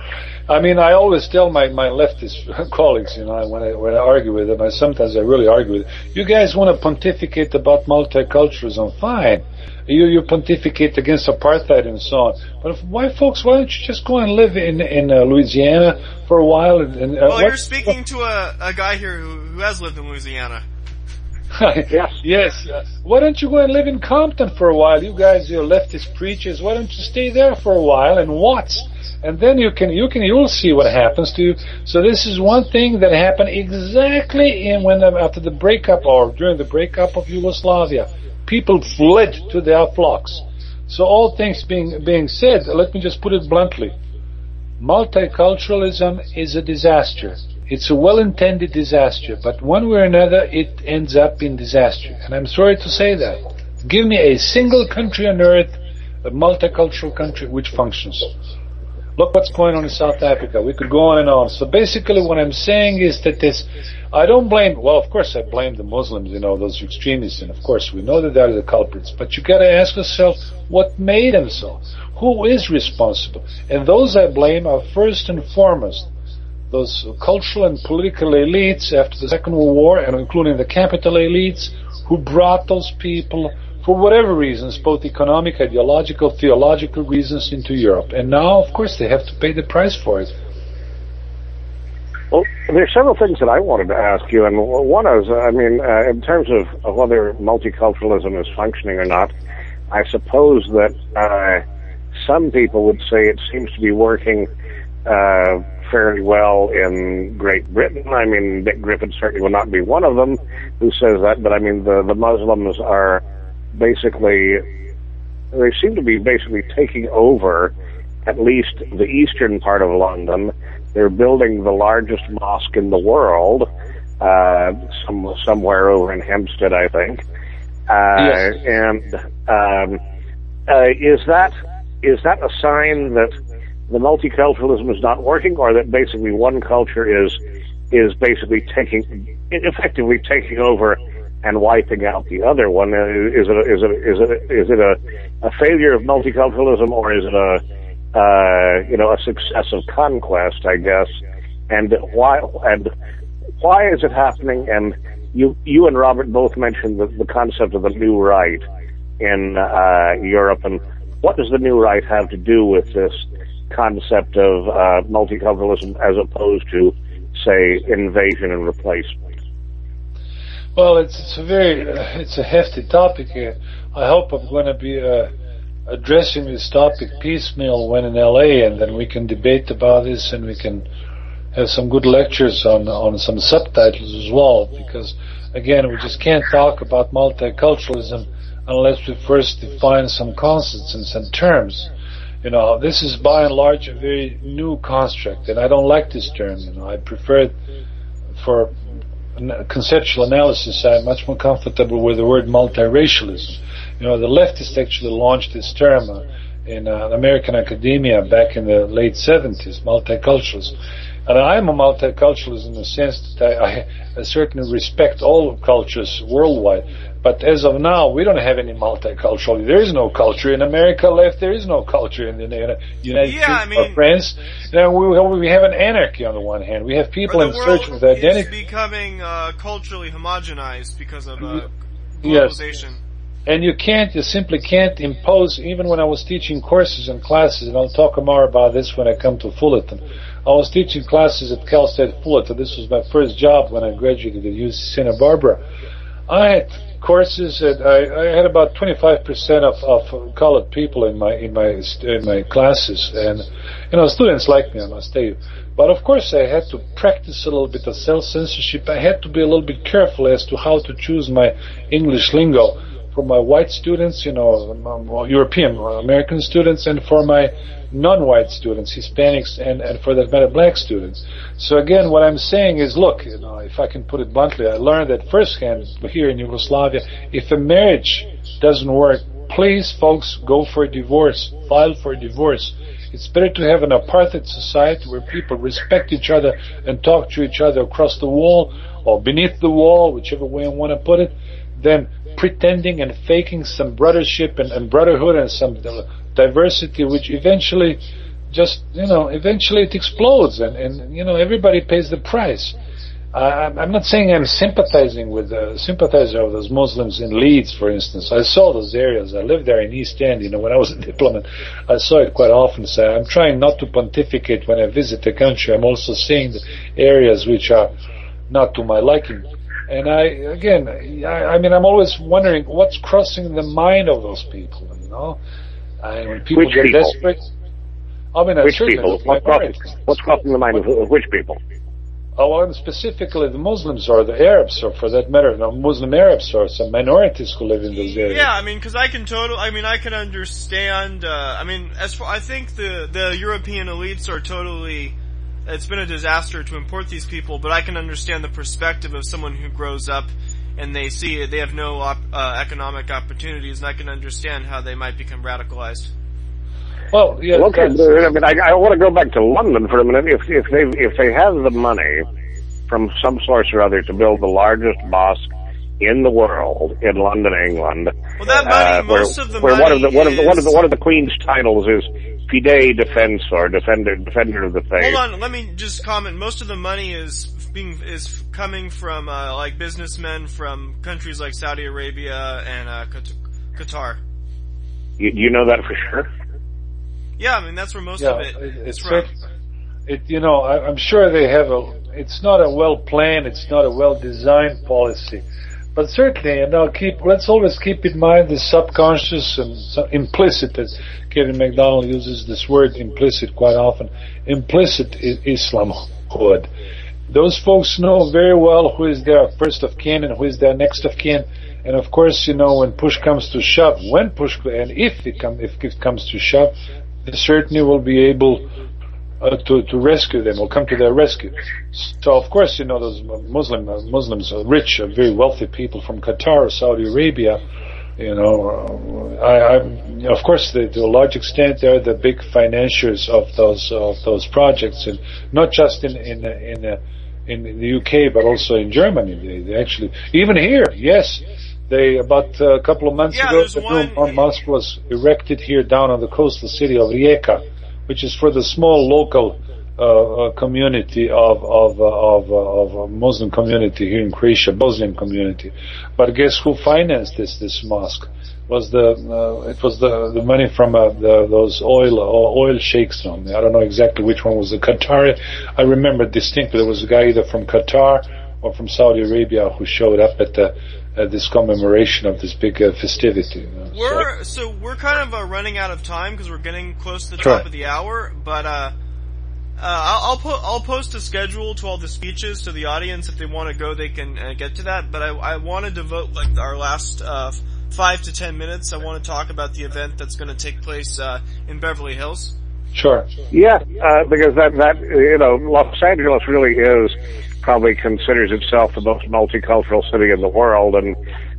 I always tell my leftist colleagues, when I argue with them, sometimes I really argue with them, you guys want to pontificate about multiculturalism, fine. You pontificate against apartheid and so on. But why don't you just go and live in Louisiana for a while? You're speaking to a guy here who has lived in Louisiana. Yes. Why don't you go and live in Compton for a while? You guys, you're leftist preachers. Why don't you stay there for a while and watch? And then you'll see what happens to you. So this is one thing that happened exactly after the breakup or during the breakup of Yugoslavia. People fled to their flocks. So all things being said, let me just put it bluntly. Multiculturalism is a disaster. It's a well-intended disaster, but one way or another it ends up in disaster. And I'm sorry to say that. Give me a single country on earth, a multicultural country, which functions. Look what's going on in South Africa. We could go on and on. So basically what I'm saying is that I don't blame, of course I blame the Muslims, those extremists, and of course we know that they're the culprits, but you gotta ask yourself, what made them so? Who is responsible? And those I blame are first and foremost those cultural and political elites after the Second World War, and including the capital elites, who brought those people, for whatever reasons, both economic, ideological, theological reasons, into Europe. And now, of course, they have to pay the price for it. Well, there's several things that I wanted to ask you, and one is, in terms of whether multiculturalism is functioning or not, I suppose that some people would say it seems to be working fairly well in Great Britain. Dick Griffin certainly will not be one of them who says that, but the Muslims are basically, they seem to be basically taking over at least the eastern part of London. They're building the largest mosque in the world, somewhere over in Hampstead, I think. Yes. And is that a sign that the multiculturalism is not working, or that basically one culture is basically effectively taking over and wiping out the other one? Is it a failure of multiculturalism, or is it a success of conquest, I guess? And why is it happening? And you and Robert both mentioned the concept of the new right in Europe, and what does the new right have to do with this concept of multiculturalism as opposed to, say, invasion and replacement? Well, it's a hefty topic here. I hope I'm going to be addressing this topic piecemeal when in LA, and then we can debate about this, and we can have some good lectures on some subtitles as well, because again, we just can't talk about multiculturalism unless we first define some concepts and some terms. This is by and large a very new construct, and I don't like this term. I prefer it for conceptual analysis. I'm much more comfortable with the word multiracialism. The leftists actually launched this term in American academia back in the late 70s, multiculturalism. And I am a multiculturalist in the sense that I certainly respect all cultures worldwide. But as of now, we don't have any multicultural. There is no culture in America left. There is no culture in the United States or France. We have an anarchy on the one hand. We have people in search of identity. It's becoming culturally homogenized because of globalization. Yes. And you simply can't impose, even when I was teaching courses and classes, and I'll talk more about this when I come to Fullerton, I was teaching classes at Cal State Fullerton. This was my first job when I graduated at UC Santa Barbara. I had courses that I had about 25% of colored people in my classes, and students like me, I must tell you. But of course, I had to practice a little bit of self-censorship. I had to be a little bit careful as to how to choose my English lingo for my white students, European American students, and for my non-white students, Hispanics, and for that matter, black students. So again, what I'm saying is, look, if I can put it bluntly, I learned that firsthand here in Yugoslavia, if a marriage doesn't work, please, folks, go for a divorce, file for a divorce. It's better to have an apartheid society where people respect each other and talk to each other across the wall or beneath the wall, whichever way I want to put it, than pretending and faking some brothership and brotherhood and some diversity, which eventually eventually it explodes and everybody pays the price. I'm not saying I'm sympathizing with sympathizer of those Muslims in Leeds, for instance. I saw those areas. I lived there in East End. When I was a diplomat, I saw it quite often. So I'm trying not to pontificate when I visit the country. I'm also seeing the areas which are not to my liking. And I'm always wondering what's crossing the mind of those people. And when people which get people? desperate, which people? What's crossing the mind of which people? Specifically the Muslims or the Arabs, or for that matter, Muslim Arabs or some minorities who live in those areas. Yeah, because I can understand, I think the European elites are totally, it's been a disaster to import these people, but I can understand the perspective of someone who grows up and they see they have no economic opportunities, and I can understand how they might become radicalized. Well, yeah. Okay, I want to go back to London for a minute. If they have the money from some source or other to build the largest mosque in the world in London, England, well, that money, most of the where money one of the Queen's titles is Fidei Defensor, defender of the faith. Hold on, let me just comment. Most of the money is coming from businessmen from countries like Saudi Arabia and Qatar. You know that for sure? Yeah, that's where most of it is from. I'm sure they have it's not a well-planned, it's not a well-designed policy. But certainly, let's always keep in mind the subconscious and implicit, as Kevin MacDonald uses this word implicit quite often. Implicit is Islamhood. Those folks know very well who is their first of kin and who is their next of kin. And of course, when push comes to shove, if it comes to shove, they certainly will be able to rescue them, will come to their rescue. So of course, those Muslims are rich, very wealthy people from Qatar, Saudi Arabia. Of course, to a large extent, they're the big financiers of those projects, and not just in the UK, but also in Germany. They actually, even here, yes. About a couple of months ago, the mosque was erected here down on the coastal city of Rijeka, which is for the small local community of Muslim community here in Croatia, Muslim community. But guess who financed this mosque? It was the money from those oil sheikhs. I don't know exactly which one was the Qatari. I remember distinctly there was a guy either from Qatar or from Saudi Arabia who showed up at this commemoration of this big festivity. We're kind of running out of time because we're getting close to the top of the hour. But I'll post a schedule to all the speeches to the audience. If they want to go, they can get to that. But I want to devote our last 5 to 10 minutes. I want to talk about the event that's going to take place in Beverly Hills. Sure. Yeah, because that Los Angeles really probably considers itself the most multicultural city in the world, and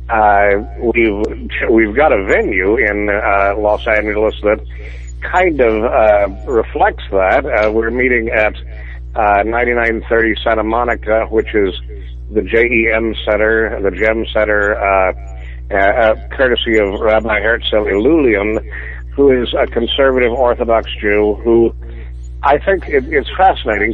we've got a venue in Los Angeles that kind of reflects that. We're meeting at 9930 Santa Monica, which is the JEM Center, the GEM Center, courtesy of Rabbi Herzl Ilulian, who is a conservative Orthodox Jew who I think it's fascinating.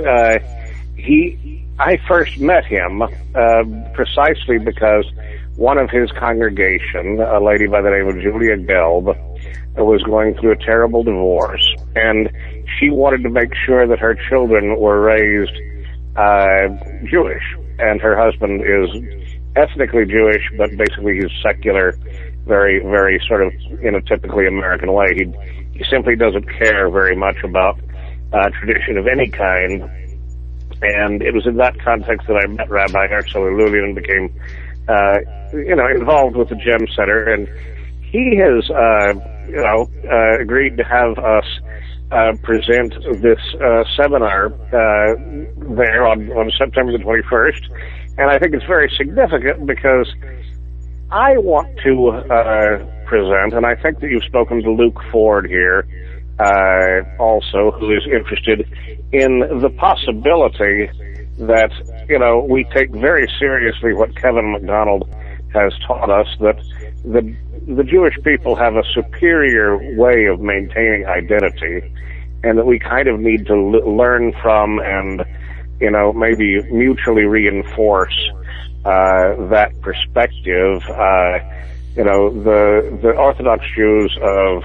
I first met him precisely because one of his congregation, a lady by the name of Julia Gelb, was going through a terrible divorce, and she wanted to make sure that her children were raised Jewish, and her husband is ethnically Jewish, but basically he's secular, very, very sort of in a typically American way. He simply doesn't care very much about tradition of any kind. And it was in that context that I met Rabbi Herzl Lulian and became, involved with the GEM Center. And he has, agreed to have us present this seminar there on September the 21st. And I think it's very significant because I want to present, and I think that you've spoken to Luke Ford here also, who is interested in the possibility that, we take very seriously what Kevin MacDonald has taught us, that the Jewish people have a superior way of maintaining identity, and that we kind of need to learn from and, maybe mutually reinforce that perspective. The Orthodox Jews of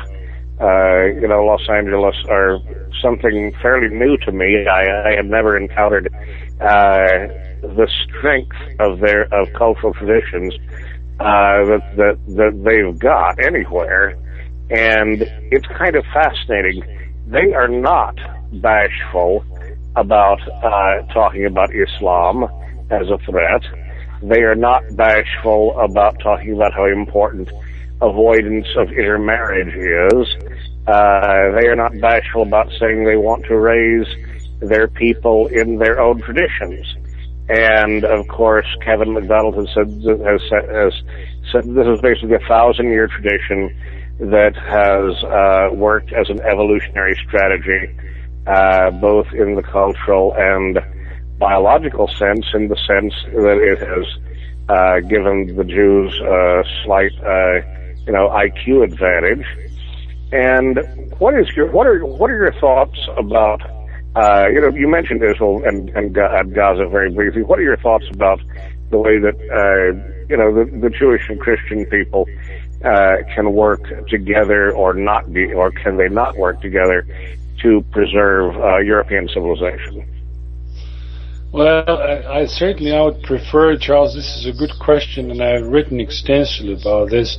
Los Angeles are something fairly new to me. I have never encountered the strength of cultural traditions that they've got anywhere, and it's kind of fascinating. They are not bashful about talking about Islam as a threat. They are not bashful about talking about how important avoidance of intermarriage is. They are not bashful about saying they want to raise their people in their own traditions. And of course, Kevin MacDonald has said this is basically a 1,000-year tradition that has worked as an evolutionary strategy, both in the cultural and biological sense, in the sense that it has given the Jews a slight, IQ advantage. And what are your thoughts about? You mentioned Israel and Gaza very briefly. What are your thoughts about the way that the Jewish and Christian people can work together, or can they not work together to preserve European civilization? Well, I would prefer, Charles, this is a good question, and I've written extensively about this.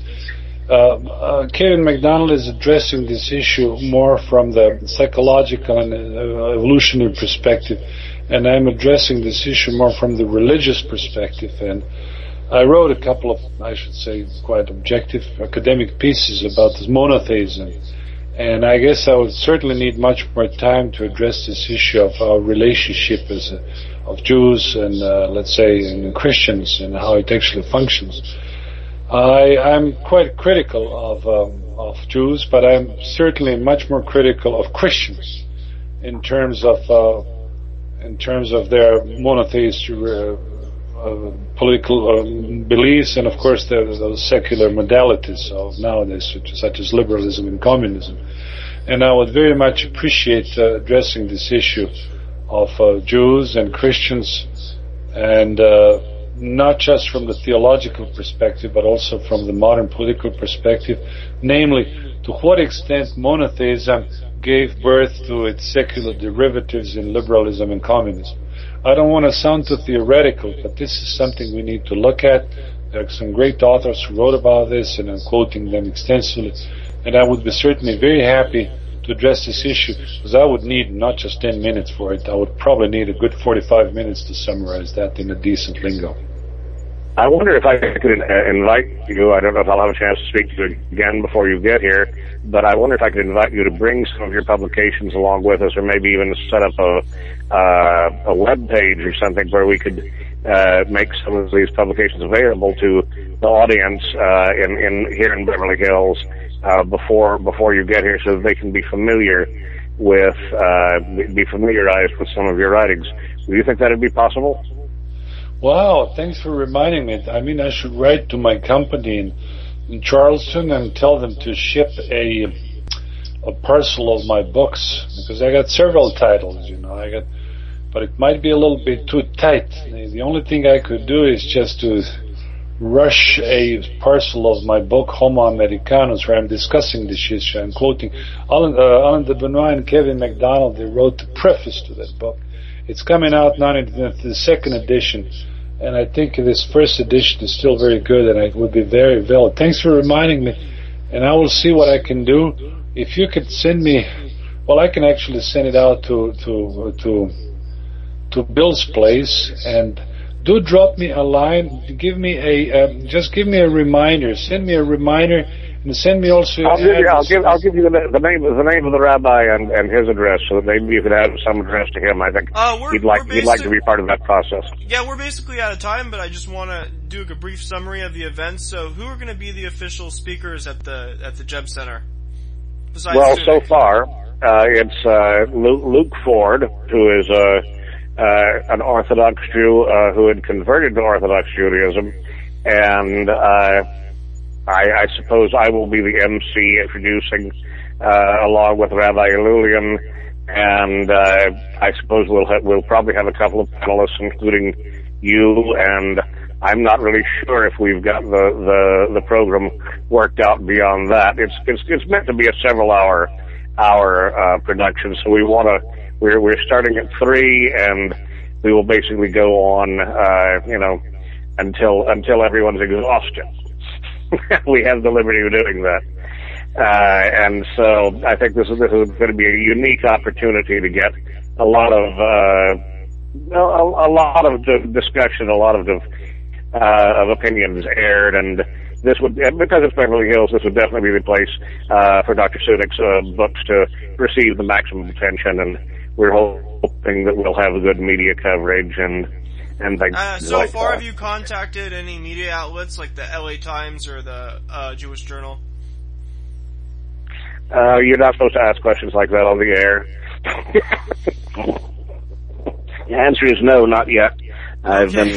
Kevin MacDonald is addressing this issue more from the psychological and evolutionary perspective, and I'm addressing this issue more from the religious perspective. And I wrote a couple of, I should say, quite objective academic pieces about this monotheism. And I guess I would certainly need much more time to address this issue of our relationship of Jews and, let's say, and Christians, and how it actually functions. I'm quite critical of Jews, but I'm certainly much more critical of Christians in terms of their monotheistic political beliefs, and of course those secular modalities of nowadays, such as liberalism and communism. And I would very much appreciate addressing this issue of Jews and Christians, and not just from the theological perspective, but also from the modern political perspective, namely, to what extent monotheism gave birth to its secular derivatives in liberalism and communism. I don't want to sound too theoretical, but this is something we need to look at. There are some great authors who wrote about this, and I'm quoting them extensively, and I would be certainly very happy to address this issue, because I would need not just 10 minutes for it. I would probably need a good 45 minutes to summarize that in a decent lingo. I wonder if I could invite you. I don't know if I'll have a chance to speak to you again before you get here, but I wonder if I could invite you to bring some of your publications along with us, or maybe even set up a web page or something where we could make some of these publications available to the audience here in Beverly Hills before you get here, so that they can be familiarized with some of your writings. Do you think that would be possible? Wow, thanks for reminding me. I mean, I should write to my company in Charleston and tell them to ship a parcel of my books, because I got several titles, but it might be a little bit too tight. The only thing I could do is just to rush a parcel of my book Homo Americanus, where I'm discussing this issue. I'm quoting Alain de Benoit and Kevin MacDonald. They wrote the preface to that book. It's coming out now in the second edition, and I think this first edition is still very good, and it would be very valid. Thanks for reminding me, and I will see what I can do. If you could send me, well, I can actually send it out to Bill's place, and do drop me a line. Give me just give me a reminder. Send me a reminder, and send me also. I'll give you the name of the rabbi and his address, so that maybe you could have some address to him. I think he'd like to be part of that process. Yeah, we're basically out of time, but I just want to do a brief summary of the event. So, who are going to be the official speakers at the Jeb Center? Well, so far it's Luke Ford, who is an Orthodox Jew who had converted to Orthodox Judaism, and I suppose I will be the MC introducing along with Rabbi Elulian, and I suppose we'll probably have a couple of panelists, including you, and I'm not really sure if we've got the program worked out beyond that. It's meant to be a several hour production, so we're starting at 3, and we will basically go on, until everyone's exhausted. We have the liberty of doing that. And so I think this is going to be a unique opportunity to get a lot of discussion, a lot of opinions aired, and this would, because it's Beverly Hills, this would definitely be the place for Dr. Sudik's books to receive the maximum attention, and we're hoping that we'll have good media coverage and things so like far, that. have you contacted any media outlets like the LA Times or the Jewish Journal? You're not supposed to ask questions like that on the air. The answer is no, not yet. I've been,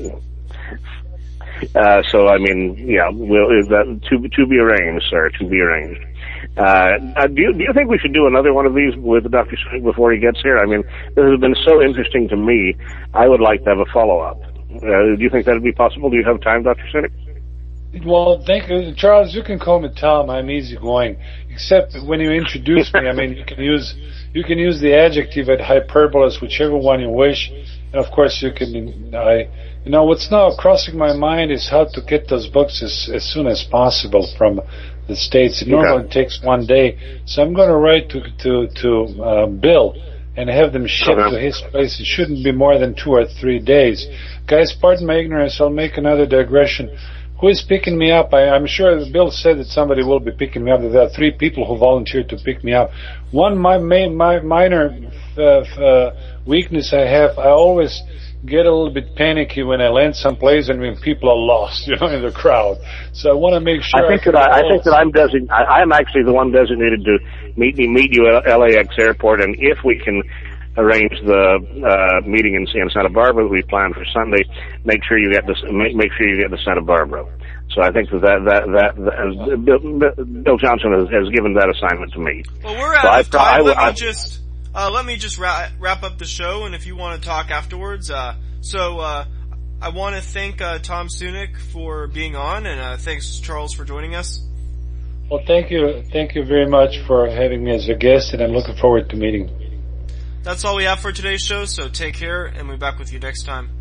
so I mean, yeah, to be arranged, sir, to be arranged. Do you think we should do another one of these with Dr. Sudik before he gets here? I mean, this has been so interesting to me. I would like to have a follow-up. Do you think that would be possible? Do you have time, Dr. Sudik? Well, thank you, Charles. You can call me Tom. I'm easygoing. Except when you introduce me, I mean, you can use the adjective at hyperbolus, whichever one you wish. And of course, you can. What's now crossing my mind is how to get those books as soon as possible from the States. It normally takes one day, so I'm going to write to Bill and have them shipped to his place. It shouldn't be more than 2 or 3 days. Guys, pardon my ignorance. I'll make another digression. Who is picking me up? I'm sure Bill said that somebody will be picking me up. There are 3 people who volunteered to pick me up. One, my minor weakness I have, I always get a little bit panicky when I land someplace and when people are lost, in the crowd. So I want to make sure. I think that I'm actually the one designated to meet you at LAX airport, and if we can arrange the meeting in Santa Barbara that we planned for Sunday, make sure you get to Santa Barbara. So I think that Bill Johnson has given that assignment to me. Well, we're out of time. Let me just wrap up the show, and if you want to talk afterwards, I want to thank Tom Sudik for being on, and thanks Charles for joining us. Well, thank you very much for having me as a guest, and I'm looking forward to meeting you. That's all we have for today's show, so take care, and we'll be back with you next time.